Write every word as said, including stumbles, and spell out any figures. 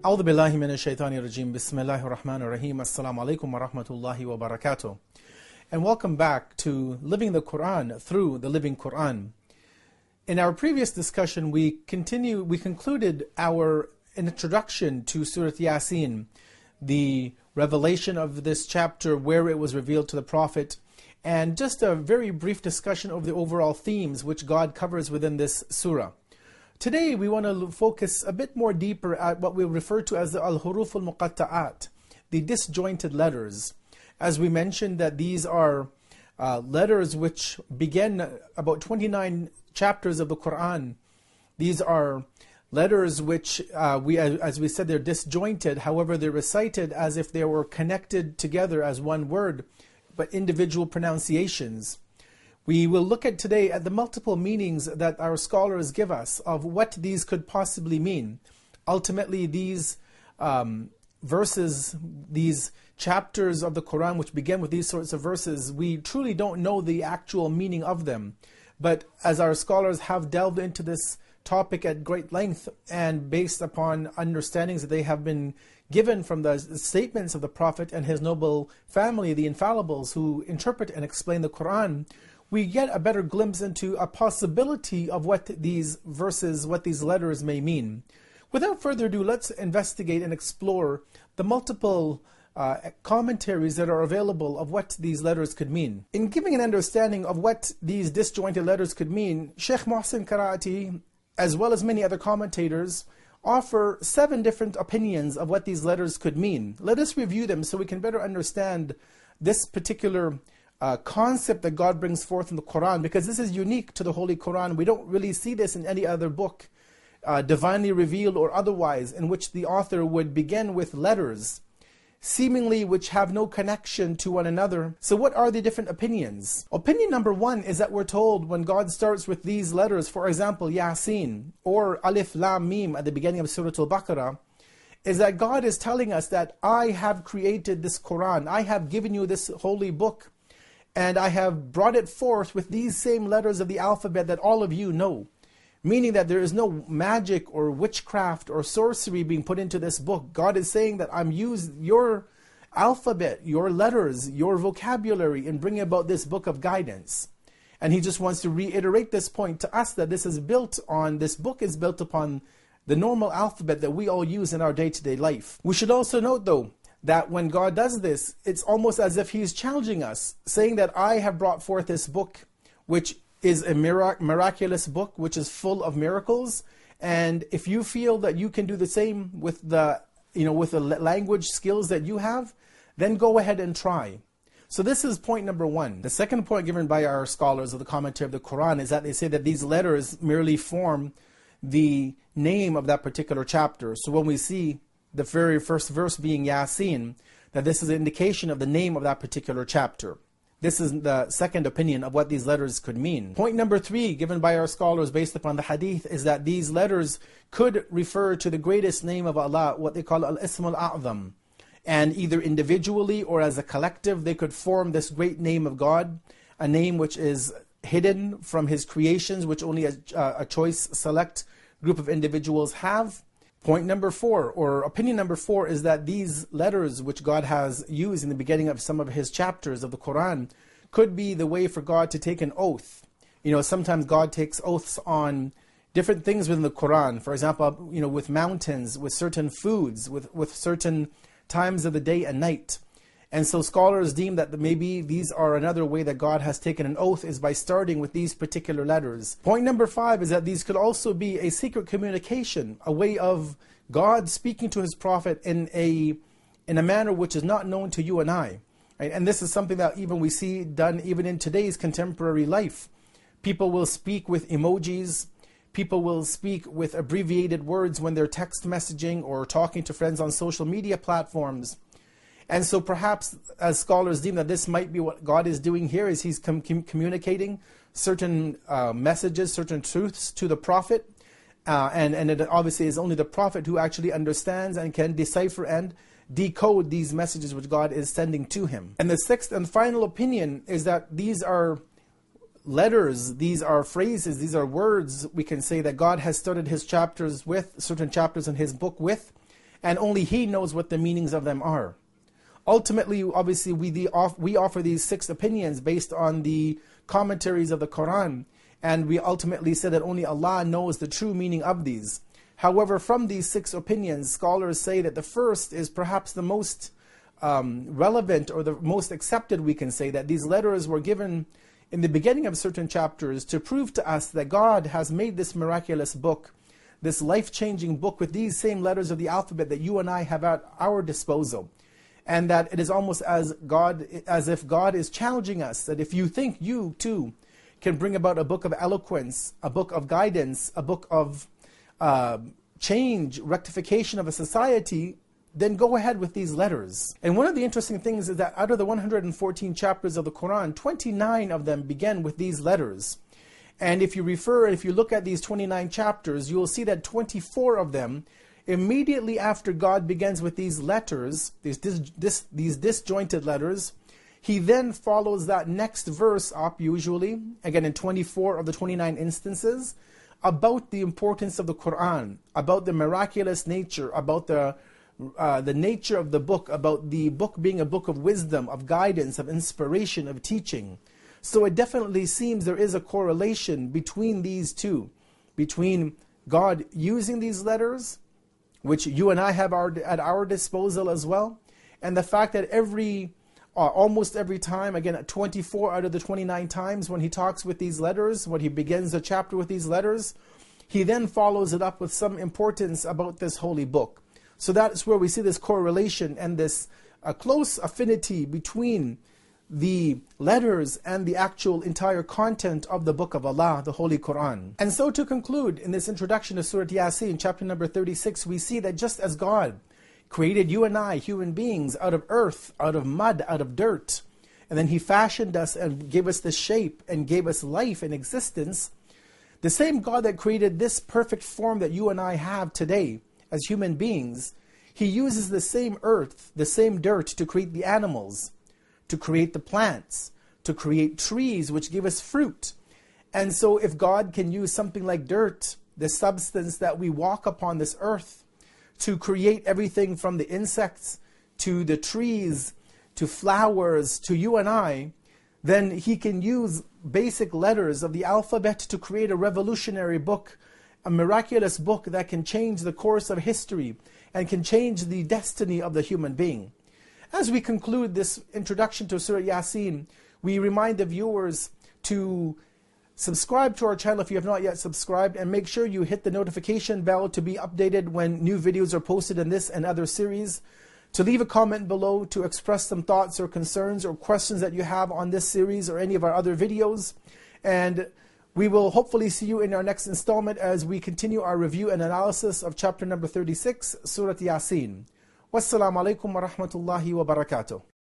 أعوذ بالله من الشيطان الرجيم. بسم الله الرحمن الرحيم. Assalamu alaikum wa rahmatullahi wa barakatuh. And welcome back to Living the Quran through the Living Quran. In our previous discussion, we continue, we concluded our introduction to Surah Yasin, the revelation of this chapter, where it was revealed to the Prophet, and just a very brief discussion of the overall themes which God covers within this surah. Today we want to focus a bit more deeper at what we refer to as the al-huruf al-muqatta'at, the disjointed letters. As we mentioned, that these are uh, letters which begin about twenty-nine chapters of the Quran. These are letters which, uh, we, as we said, they're disjointed. However, they're recited as if they were connected together as one word, but individual pronunciations. We will look at today at the multiple meanings that our scholars give us of what these could possibly mean. Ultimately, these um, verses, these chapters of the Quran which begin with these sorts of verses, we truly don't know the actual meaning of them. But as our scholars have delved into this topic at great length, and based upon understandings that they have been given from the statements of the Prophet and his noble family, the Infallibles, who interpret and explain the Quran, we get a better glimpse into a possibility of what these verses, what these letters may mean. Without further ado, let's investigate and explore the multiple uh, commentaries that are available of what these letters could mean. In giving an understanding of what these disjointed letters could mean, Sheikh Muhsin Qaraati, as well as many other commentators, offer seven different opinions of what these letters could mean. Let us review them so we can better understand this particular Uh, concept that God brings forth in the Quran, because this is unique to the Holy Quran. We don't really see this in any other book, uh, divinely revealed or otherwise, in which the author would begin with letters, seemingly which have no connection to one another. So what are the different opinions? Opinion number one is that we're told when God starts with these letters, for example, Yasin or Alif Lam Mim at the beginning of Surah Al-Baqarah, is that God is telling us that I have created this Quran, I have given you this holy book, and I have brought it forth with these same letters of the alphabet that all of you know. Meaning that there is no magic or witchcraft or sorcery being put into this book. God is saying that I'm using your alphabet, your letters, your vocabulary in bringing about this book of guidance. And He just wants to reiterate this point to us, that this is built on, this book is built upon the normal alphabet that we all use in our day-to-day life. We should also note though, that when God does this, it's almost as if He's challenging us, saying that I have brought forth this book, which is a mirac miraculous book, which is full of miracles. And if you feel that you can do the same with the, you know, with the language skills that you have, then go ahead and try. So this is point number one. The second point given by our scholars of the commentary of the Quran is that they say that these letters merely form the name of that particular chapter. So when we see the very first verse being Yasin, that this is an indication of the name of that particular chapter. This is the second opinion of what these letters could mean. Point number three, given by our scholars based upon the hadith, is that these letters could refer to the greatest name of Allah, what they call Al-Ism Al-A'zam. And either individually or as a collective, they could form this great name of God, a name which is hidden from His creations, which only a, a choice select group of individuals have. Point number four, or opinion number four, is that these letters which God has used in the beginning of some of His chapters of the Quran could be the way for God to take an oath. You know, sometimes God takes oaths on different things within the Quran. For example, you know, with mountains, with certain foods, with, with certain times of the day and night. And so scholars deem that maybe these are another way that God has taken an oath, is by starting with these particular letters. Point number five is that these could also be a secret communication, a way of God speaking to His Prophet in a in a manner which is not known to you and I. Right? And this is something that even we see done even in today's contemporary life. People will speak with emojis. People will speak with abbreviated words when they're text messaging or talking to friends on social media platforms. And so perhaps, as scholars deem, that this might be what God is doing here, is He's com com communicating certain uh, messages, certain truths to the Prophet. Uh, and, and it obviously is only the Prophet who actually understands and can decipher and decode these messages which God is sending to him. And the sixth and final opinion is that these are letters, these are phrases, these are words we can say that God has started His chapters with, certain chapters in His book with, and only He knows what the meanings of them are. Ultimately, obviously, we, the, we offer these six opinions based on the commentaries of the Quran, and we ultimately said that only Allah knows the true meaning of these. However, from these six opinions, scholars say that the first is perhaps the most um, relevant, or the most accepted, we can say, that these letters were given in the beginning of certain chapters to prove to us that God has made this miraculous book, this life-changing book, with these same letters of the alphabet that you and I have at our disposal. And that it is almost as God, as if God is challenging us, that if you think you too can bring about a book of eloquence, a book of guidance, a book of uh, change, rectification of a society, then go ahead with these letters. And one of the interesting things is that out of the one hundred fourteen chapters of the Quran, twenty-nine of them begin with these letters. And if you refer, if you look at these twenty-nine chapters, you will see that twenty-four of them, immediately after God begins with these letters, these, dis, dis, these disjointed letters, He then follows that next verse up, usually, again in twenty-four of the twenty-nine instances, about the importance of the Quran, about the miraculous nature, about the, uh, the nature of the book, about the book being a book of wisdom, of guidance, of inspiration, of teaching. So it definitely seems there is a correlation between these two, between God using these letters, which you and I have our, at our disposal as well, and the fact that every, uh, almost every time, again at twenty-four out of the twenty-nine times when He talks with these letters, when He begins a chapter with these letters, He then follows it up with some importance about this holy book. So that's where we see this correlation and this uh, close affinity between the letters and the actual entire content of the book of Allah, the Holy Quran. And so to conclude, in this introduction to Surah Yasin, chapter number thirty-six, we see that just as God created you and I, human beings, out of earth, out of mud, out of dirt, and then He fashioned us and gave us the shape and gave us life and existence, the same God that created this perfect form that you and I have today as human beings, He uses the same earth, the same dirt to create the animals, to create the plants, to create trees which give us fruit. And so if God can use something like dirt, the substance that we walk upon this earth, to create everything from the insects to the trees, to flowers, to you and I, then He can use basic letters of the alphabet to create a revolutionary book, a miraculous book that can change the course of history and can change the destiny of the human being. As we conclude this introduction to Surah Yasin, we remind the viewers to subscribe to our channel if you have not yet subscribed, and make sure you hit the notification bell to be updated when new videos are posted in this and other series. To leave a comment below to express some thoughts or concerns or questions that you have on this series or any of our other videos. And we will hopefully see you in our next installment as we continue our review and analysis of chapter number thirty-six, Surah Yasin. Wassalamu alaikum wa rahmatullahi wa barakatuh.